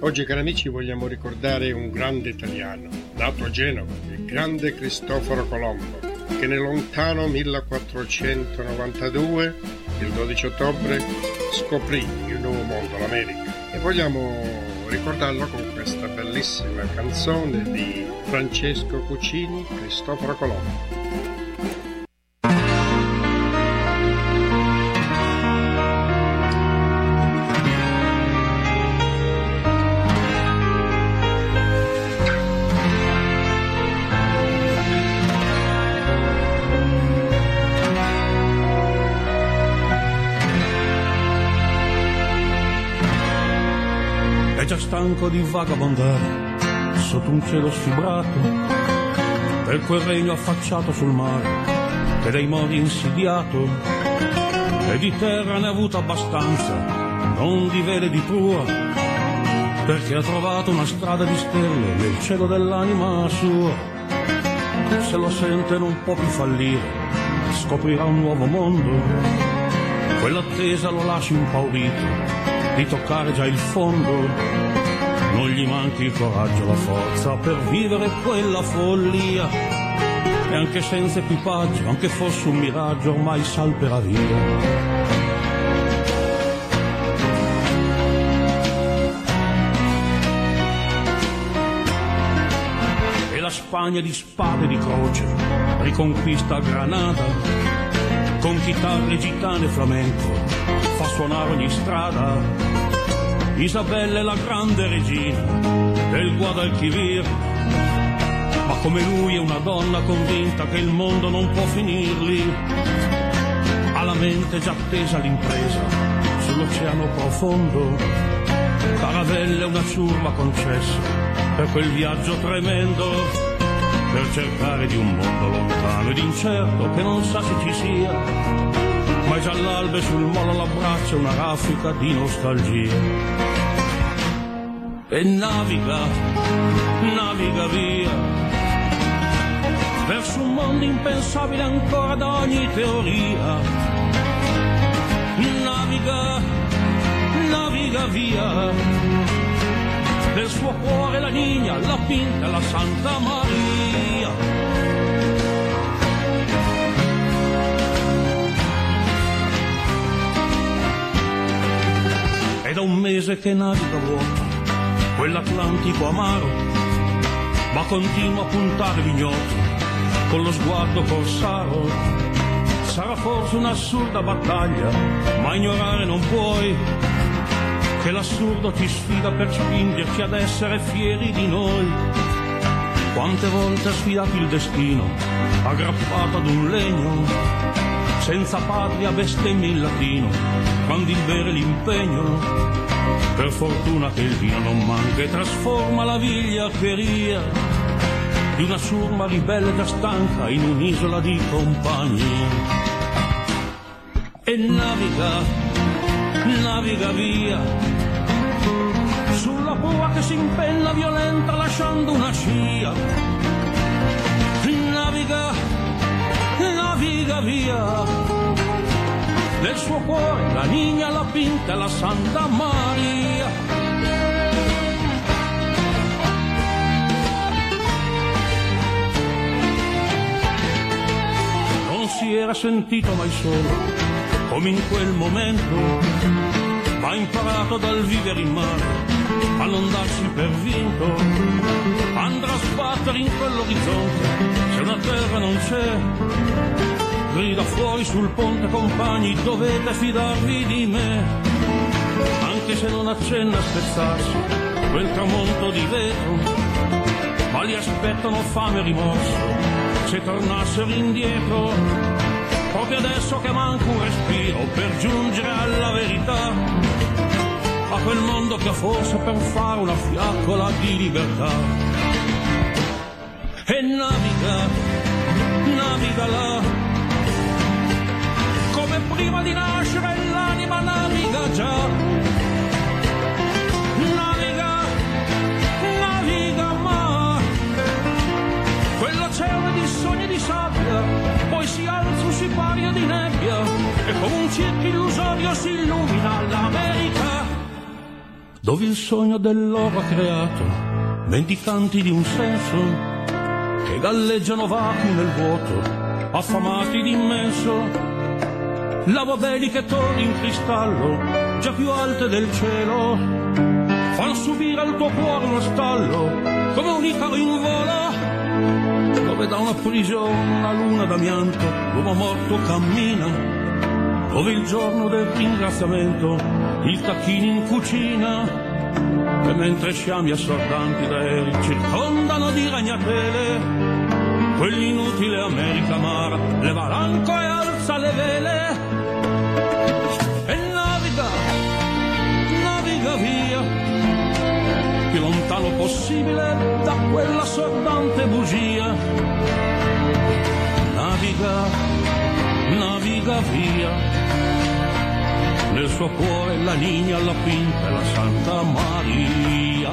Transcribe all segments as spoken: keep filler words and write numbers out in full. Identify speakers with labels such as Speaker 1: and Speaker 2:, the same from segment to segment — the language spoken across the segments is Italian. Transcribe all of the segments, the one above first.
Speaker 1: Oggi, cari amici, vogliamo ricordare un grande italiano, nato a Genova, il grande Cristoforo Colombo, che nel lontano millequattrocentonovantadue, il dodici ottobre, scoprì il nuovo mondo, l'America. E vogliamo ricordarlo con questa bellissima canzone di Francesco Cucini, Cristoforo Colombo.
Speaker 2: È già stanco di vagabondare sotto un cielo sfibrato, per quel regno affacciato sul mare che dai mori insidiato, e di terra ne ha avuto abbastanza, non di vele di prua, perché ha trovato una strada di stelle nel cielo dell'anima sua. Se lo sente non può più fallire, scoprirà un nuovo mondo, quell'attesa lo lascia impaurito di toccare già il fondo. Non gli manchi il coraggio, la forza per vivere quella follia, e anche senza equipaggio, anche fosse un miraggio, ormai salperà via. E la Spagna di spade e di croce riconquista Granada, con chitarre gitane e flamenco fa suonare ogni strada. Isabella è la grande regina del Guadalquivir, ma come lui è una donna convinta che il mondo non può finirli. Ha la mente già attesa all'impresa sull'oceano profondo, caravelle una ciurma concessa per quel viaggio tremendo, per cercare di un mondo lontano ed incerto che non sa se ci sia, ma è già l'albe sul molo all'abbraccio una raffica di nostalgia. E naviga, naviga via, verso un mondo impensabile ancora da ogni teoria. Naviga, naviga via, del suo cuore la Nina, la Pinta, la Santa Maria. È da un mese che naviga vuoto quell'Atlantico amaro, ma continua a puntare l'ignoto con lo sguardo corsaro. Sarà forse un'assurda battaglia, ma ignorare non puoi che l'assurdo ti sfida per spingerci ad essere fieri di noi. Quante volte ha sfidato il destino, aggrappato ad un legno, senza patria bestemmia in latino, quando il bere l'impegno. Per fortuna che il vino non manca e trasforma la vigliaccheria di una ciurma ribelle già stanca in un'isola di compagni. E naviga, naviga via, sulla prua che si impenna violenta lasciando una scia. Naviga, naviga via, nel suo cuore la Nina, la Pinta e la Santa Maria. Non si era sentito mai solo come in quel momento, ma ha imparato dal vivere in mare a non darsi per vinto. Andrà a sbattere in quell'orizzonte se una terra non c'è, grida fuori sul ponte: compagni, dovete fidarvi di me. Anche se non accenna a spezzarsi quel tramonto di vetro, ma li aspettano fame e rimorso se tornassero indietro, proprio adesso che manca un respiro per giungere alla verità, a quel mondo che ha forse per fare una fiaccola di libertà. E naviga, naviga là, come prima di nascere l'anima naviga già. Naviga, naviga ma quell'oceano di sogni di sabbia poi si alza un sipario di nebbia e come un circo illusorio si illumina l'America. dove il sogno dell'oro ha creato mendicanti di un senso che galleggiano vacui nel vuoto, affamati di immenso. Lavo beliche torri in cristallo, già più alte del cielo, fanno subire al tuo cuore uno stallo, come un icaro in volo, dove da una prigione una luna d'amianto l'uomo morto cammina, dove il giorno del ringraziamento il tacchino in cucina, e mentre sciami assordanti d'aerei circondano di ragnatele quell'inutile America amara, leva l'anco e alza le vele e naviga, naviga via più lontano possibile da quella assordante bugia. Naviga, naviga via, nel suo cuore la Niña, la Pinta e la Santa Maria.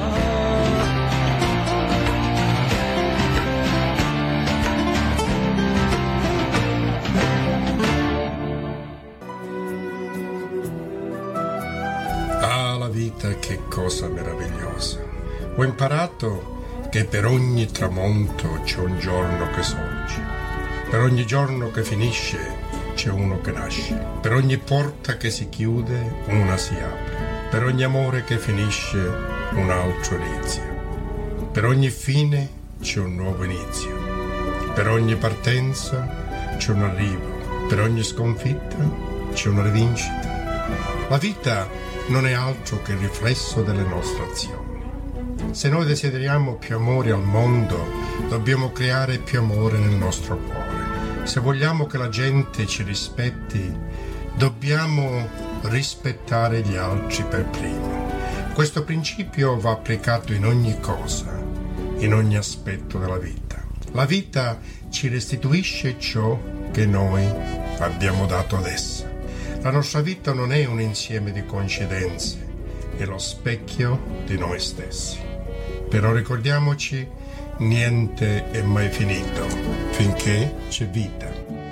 Speaker 1: Ah, la vita che cosa meravigliosa. Ho imparato che per ogni tramonto c'è un giorno che sorge, per ogni giorno che finisce c'è uno che nasce, per ogni porta che si chiude una si apre, per ogni amore che finisce un altro inizia, per ogni fine c'è un nuovo inizio, per ogni partenza c'è un arrivo, per ogni sconfitta c'è una rivincita. La vita non è altro che il riflesso delle nostre azioni. Se noi desideriamo più amore al mondo, dobbiamo creare più amore nel nostro cuore. Se vogliamo che la gente ci rispetti, dobbiamo rispettare gli altri per primo. Questo principio va applicato in ogni cosa, in ogni aspetto della vita. La vita ci restituisce ciò che noi abbiamo dato ad essa. La nostra vita non è un insieme di coincidenze, è lo specchio di noi stessi. Però ricordiamoci, niente è mai finito finché c'è vita.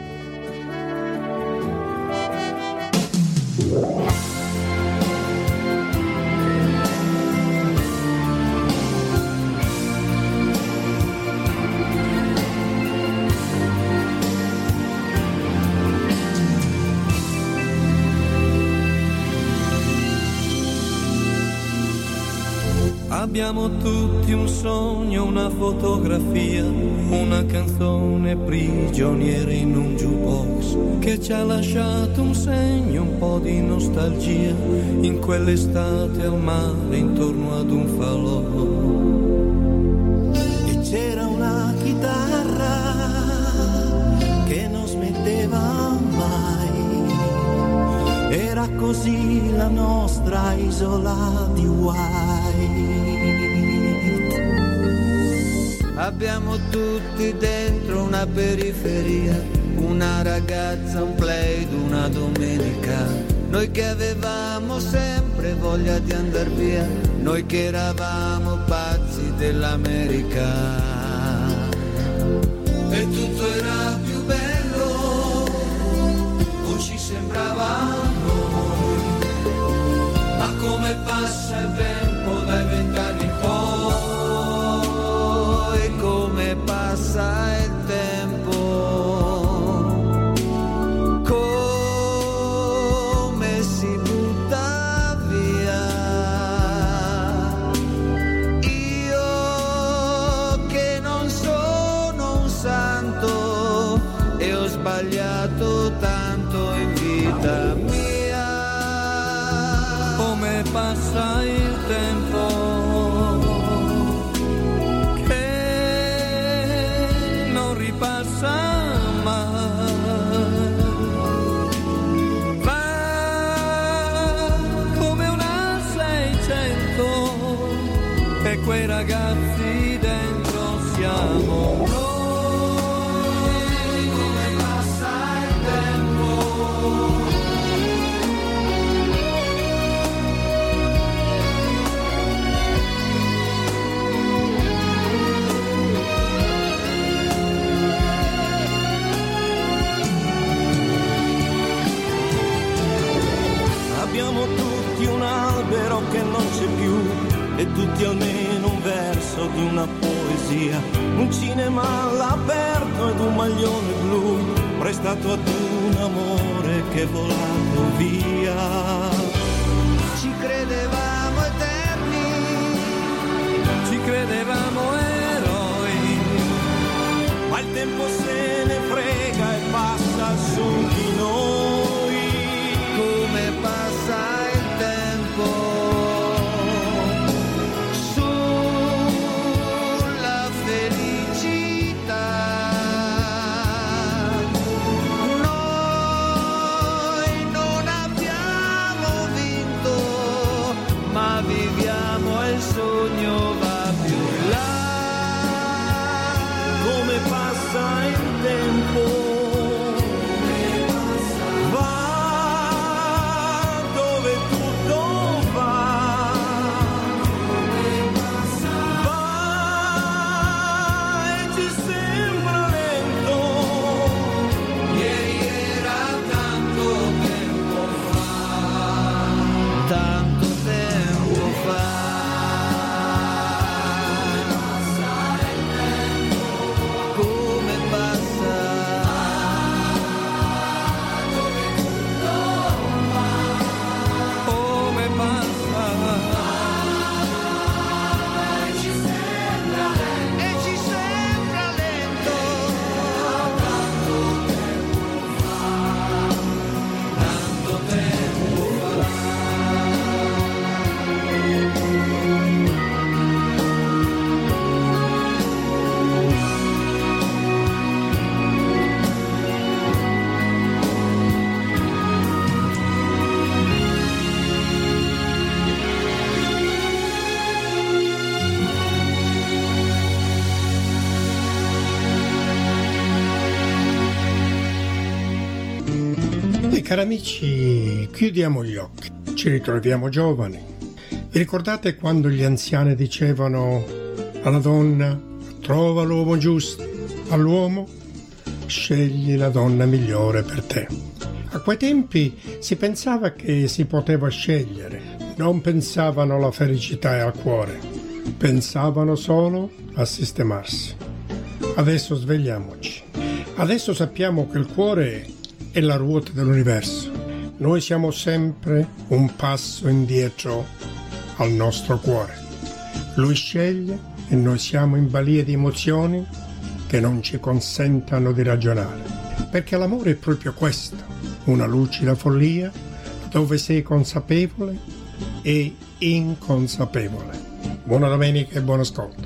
Speaker 3: Abbiamo tutti un sogno, una fotografia, una canzone prigioniera in un jukebox che ci ha lasciato un segno, un po' di nostalgia in quell'estate al mare intorno ad un falò. E c'era una chitarra che non smetteva mai, era così la nostra isola di White. Abbiamo tutti dentro una periferia, una ragazza, un plaid, una domenica. Noi che avevamo sempre voglia di andar via, noi che eravamo pazzi dell'America. E tutto era più bello, o ci sembrava a noi. Ma come passa il tempo dai vent'anni in poi, come passa il tempo, come si butta via. Io che non sono un santo e ho sbagliato tanto in vita mia, come passa il tempo, passa mai. Va come una seicento e quei ragazzi dentro siamo noi. Come passa il tempo, abbiamo tutti un albero che non c'è più,
Speaker 4: Metti almeno un verso di una poesia, un cinema all'aperto ed un maglione blu prestato ad un amore che è volato via.
Speaker 3: Ci credevamo eterni,
Speaker 4: Ci credevamo eroi, ma il tempo se ne frega e passa su di noi.
Speaker 3: come passa il tempo sulla felicità. Noi non abbiamo vinto, ma viviamo e il sogno va più in là.
Speaker 4: Come passa il tempo, va dove tutto va, va e ci sembra lento.
Speaker 3: Ieri era tanto tempo fa, tanto tempo fa. Come passa,
Speaker 4: Come passa,
Speaker 3: e ci sembra lento. Tanto tempo fa.
Speaker 1: E cari amici, chiudiamo gli occhi, ci ritroviamo giovani. Vi ricordate quando gli anziani dicevano alla donna trova l'uomo giusto, all'uomo scegli la donna migliore per te. A quei tempi si pensava che si poteva scegliere, non pensavano alla felicità e al cuore, pensavano solo a sistemarsi. Adesso svegliamoci, adesso sappiamo che il cuore è la ruota dell'universo. Noi siamo sempre un passo indietro al nostro cuore. Lui sceglie e noi siamo in balia di emozioni che non ci consentano di ragionare. Perché l'amore è proprio questo, una lucida follia dove sei consapevole e inconsapevole. Buona domenica e buon ascolto.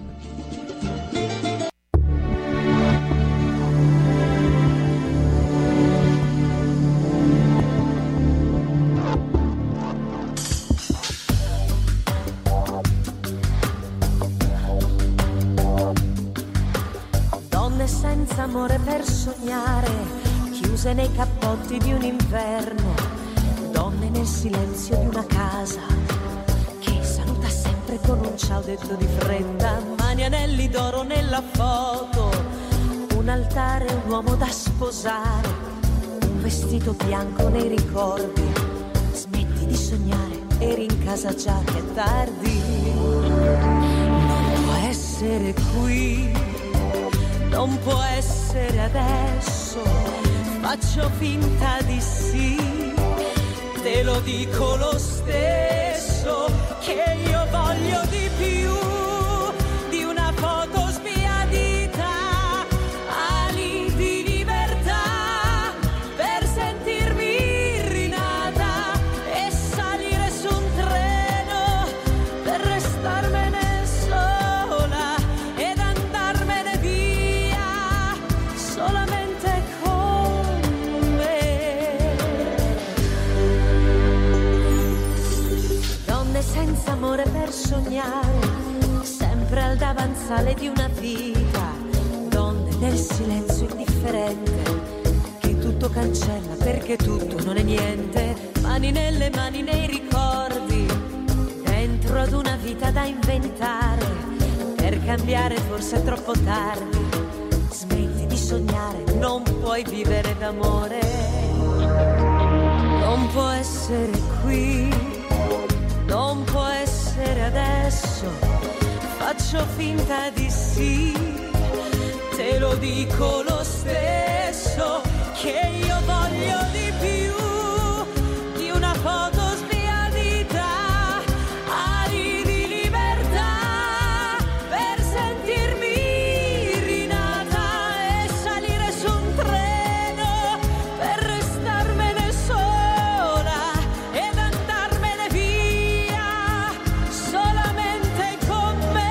Speaker 5: Donne senza amore per sognare, chiuse nei cappotti di un inverno. Donne nel silenzio di una casa che saluta sempre con un ciao detto di fretta. Mani anelli d'oro nella foto, un altare, un uomo da sposare, un vestito bianco nei ricordi. Smetti di sognare, eri in casa già che è tardi. Non può essere qui, non può essere adesso, faccio finta di sì, te lo dico lo stesso, che io voglio di più di una foto sbiadita, ali di libertà, per sentirmi rinata e salire su un treno, per restarmene sola ed andarmene via, solamente con me. Donne senza amore per sognare, sempre al davanzale di una vita. Donne nel silenzio indifferente, che tutto cancella perché tutto non è niente. Mani nelle mani nei ricordi, dentro ad una vita da inventare. Per cambiare forse è troppo tardi, smetti di sognare, non puoi vivere d'amore. Non può essere qui, non può essere adesso, faccio finta di sì, te lo dico lo stesso, che io voglio di più di una foto sbiadita, ali di libertà, per sentirmi rinata e salire su un treno, per restarmene sola ed andarmene via, solamente con me.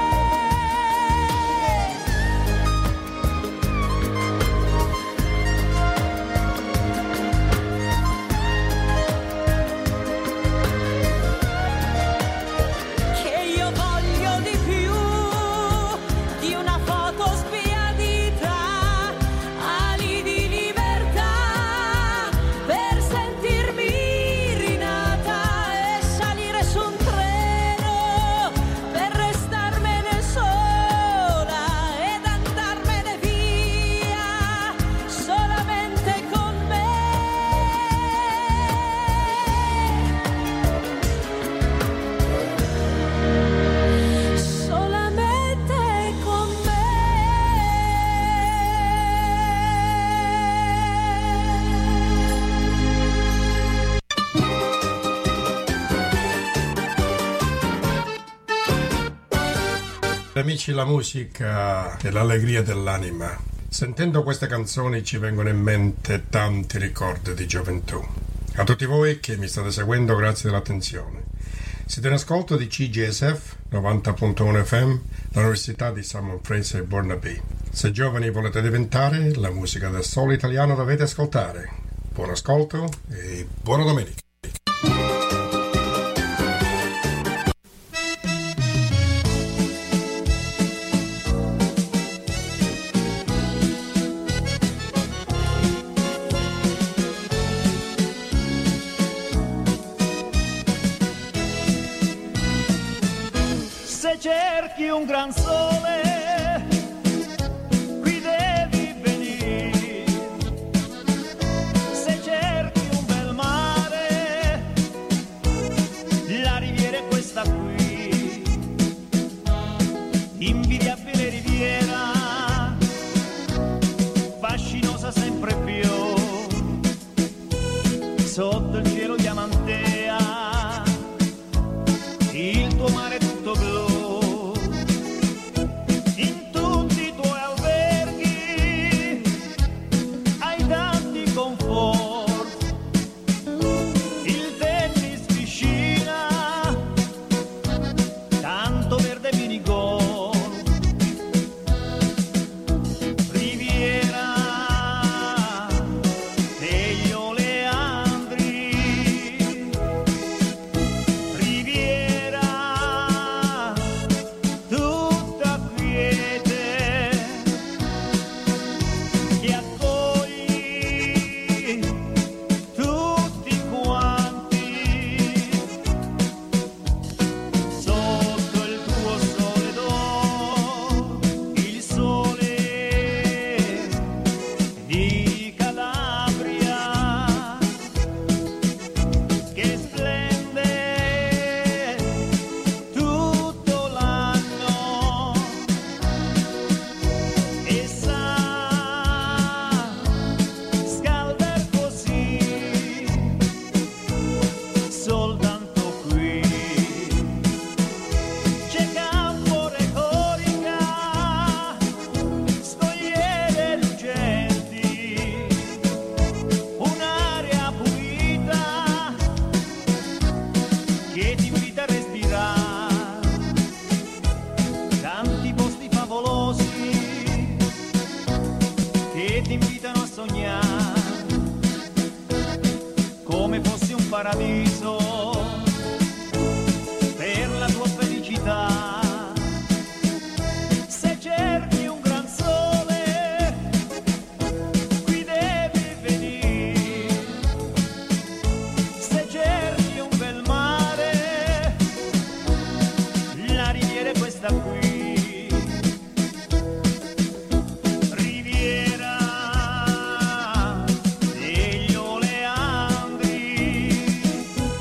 Speaker 5: Che io voglio di più di una foto sbiadita, ali di libertà, per sentirmi rinata e salire su un treno, per restarmene sola ed andarmene via, solamente con me. Solamente con me.
Speaker 1: Amici, la musica è l'allegria dell'anima. Sentendo queste canzoni ci vengono in mente tanti ricordi di gioventù. A tutti voi che mi state seguendo, grazie dell'attenzione. Siete in ascolto di C G S F novanta punto uno F M, l'Università di Simon Fraser Burnaby. Se giovani volete diventare, la musica del solo italiano dovete ascoltare. Buon ascolto e buona domenica.
Speaker 4: Se cerchi un gran sole, qui devi venire. Se cerchi un bel mare, la riviera è questa qui. Invidiabile riviera, fascinosa sempre più. Sotto il cielo diamantea, il tuo mare è tutto blu. In tutti i tuoi alberghi hai tanti comfort. Il tennis, piscina, tanto verde minigolf. Riviera degli oleandri, riviera tutta quiete, che accogli tutti quanti sotto il tuo sole d'oro, il sole di Calabria, che splende tutto l'anno e sa scaldar così soltanto qui. C'è campo retorica, scogliere lucenti, un'aria pulita che ti invita a respirare, tanti posti favolosi che ti invitano a sognare, come fossi un paradiso per la tua felicità. Se cerchi un gran sole, qui devi venire. Se cerchi un bel mare, la riviera è questa qui. Riviera degli oleandri,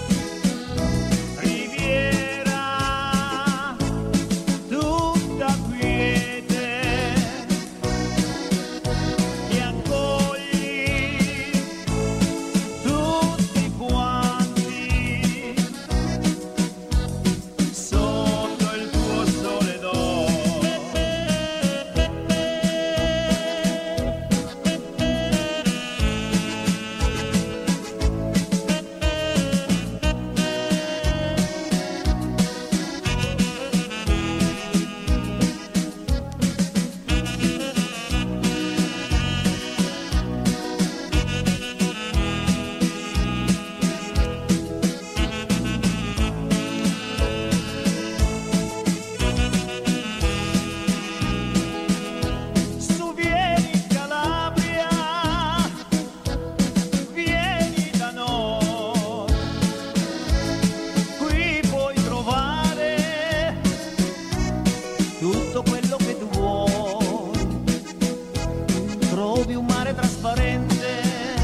Speaker 6: trasparente,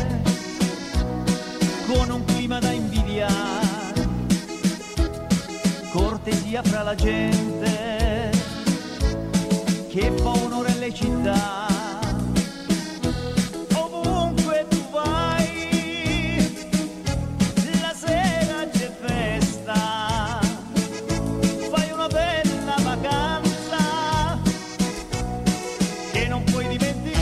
Speaker 6: con un clima da invidiare, cortesia fra la gente che fa onore alle città. Ovunque tu vai, la sera c'è festa, fai una bella vacanza che non puoi dimenticare.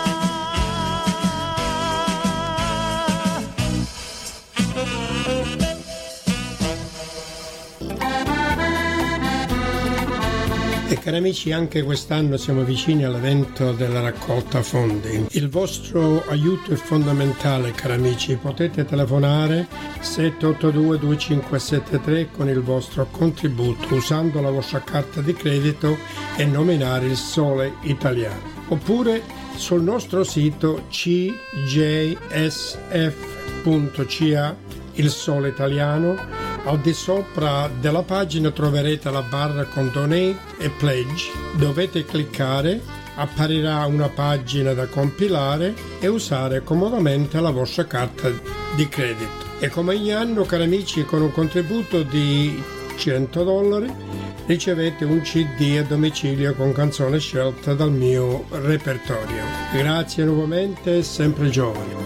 Speaker 1: E cari amici, anche quest'anno siamo vicini all'evento della raccolta fondi. Il vostro aiuto è fondamentale, cari amici. Potete telefonare sette otto due due cinque sette tre con il vostro contributo usando la vostra carta di credito e nominare il Sole Italiano. Oppure sul nostro sito c j s f punto c a, il Sole Italiano. Al di sopra della pagina troverete la barra con Donate e Pledge. Dovete cliccare, apparirà una pagina da compilare e usare comodamente la vostra carta di credito. E come ogni anno, cari amici, con un contributo di cento dollari ricevete un C D a domicilio con canzone scelta dal mio repertorio. Grazie nuovamente, sempre giovani.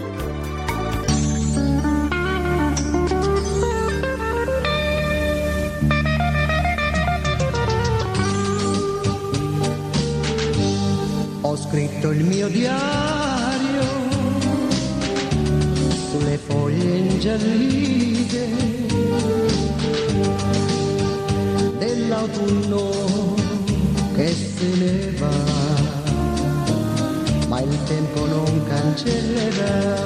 Speaker 3: Ho scritto il mio diario sulle foglie ingiallite dell'autunno che se ne va, ma il tempo non cancellerà.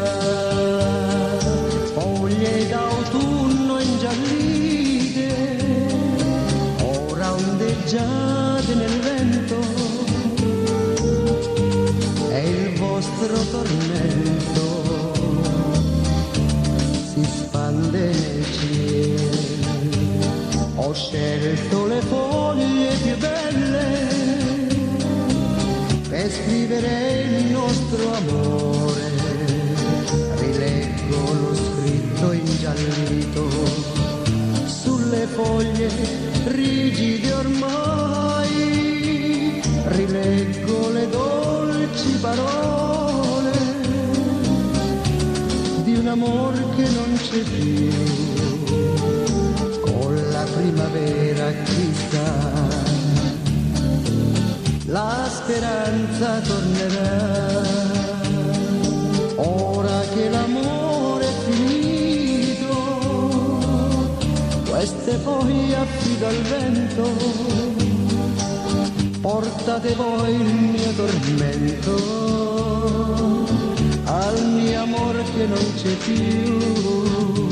Speaker 3: Foglie d'autunno ingiallite, ora ondeggiate nel vento, il vostro tormento si spande nel cielo. Ho scelto le foglie più belle per scrivere il nostro amore. Rileggo lo scritto ingiallito sulle foglie rigide ormai, rileggo le dolci parole di un amor che non c'è più. Con la primavera chissà la speranza tornerà. Ora che l'amore è finito, queste foglie affido al vento. Portate voi il mio tormento al mio amor che non c'è più.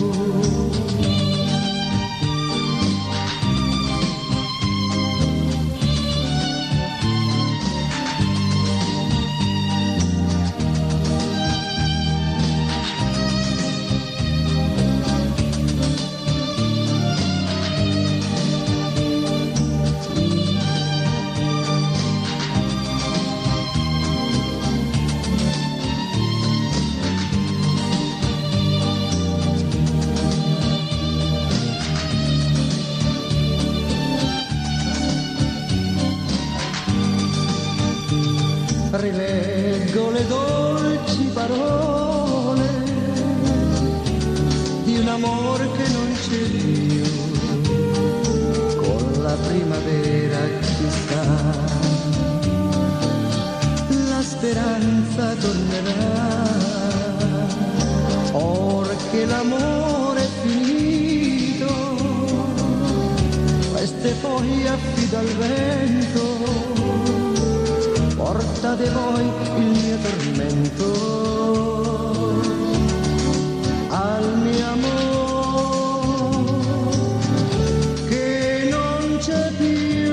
Speaker 3: Rileggo le dolci parole di un amor che non c'è più. Con la primavera chissà la speranza tornerà. Or che l'amore è finito, queste foglie affido al vento. Portate voi il mio tormento al mio amor che non c'è più.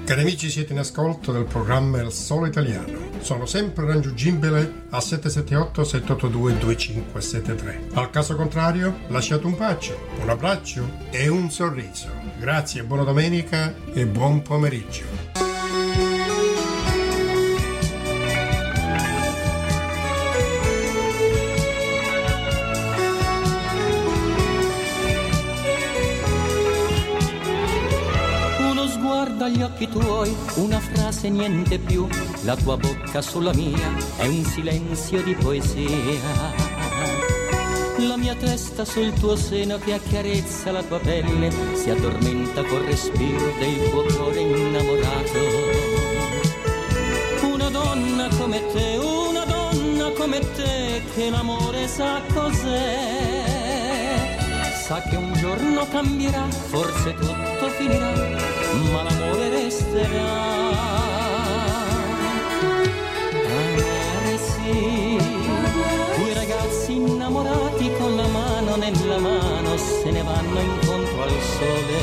Speaker 1: Cari amici, siete in ascolto del programma Il Solo Italiano. Sono sempre raggiungibile al sette sette otto sette otto due due cinque sette tre. Al caso contrario, lasciate un bacio, un abbraccio e un sorriso. Grazie, buona domenica e buon pomeriggio.
Speaker 7: Dagli occhi tuoi una frase, niente più, la tua bocca sulla mia è un silenzio di poesia. La mia testa sul tuo seno che accarezza la tua pelle si addormenta col respiro del tuo cuore innamorato. Una donna come te, una donna come te, che l'amore sa cos'è. Sa che un giorno cambierà, forse tutto finirà, ma l'amore resterà. Amare sì, due ragazzi innamorati con la mano nella mano se ne vanno incontro al sole.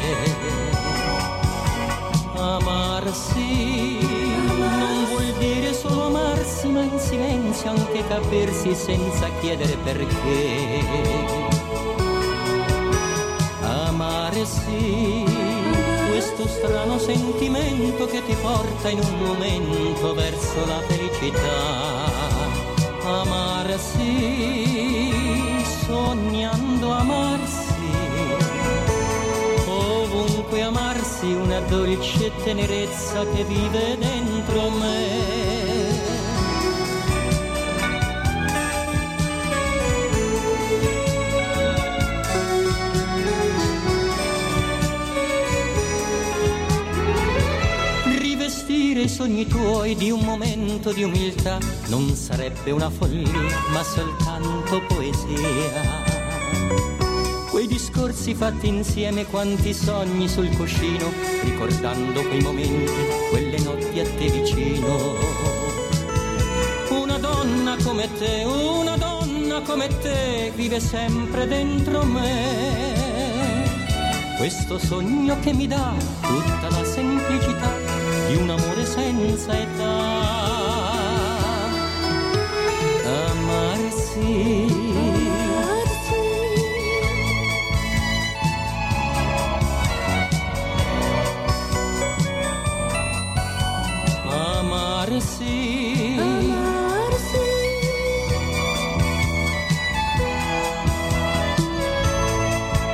Speaker 7: Amarsi non vuol dire solo amarsi, ma in silenzio anche capirsi senza chiedere perché. Amare sì, questo strano sentimento che ti porta in un momento verso la felicità. Amarsi, sognando amarsi, ovunque amarsi, una dolce tenerezza che vive dentro me. I sogni tuoi di un momento di umiltà non sarebbe una follia, ma soltanto poesia. Quei discorsi fatti insieme, quanti sogni sul cuscino, ricordando quei momenti, quelle notti a te vicino. Una donna come te, una donna come te, vive sempre dentro me. Questo sogno che mi dà tutta la semplicità di un amore senza età. Amare sì,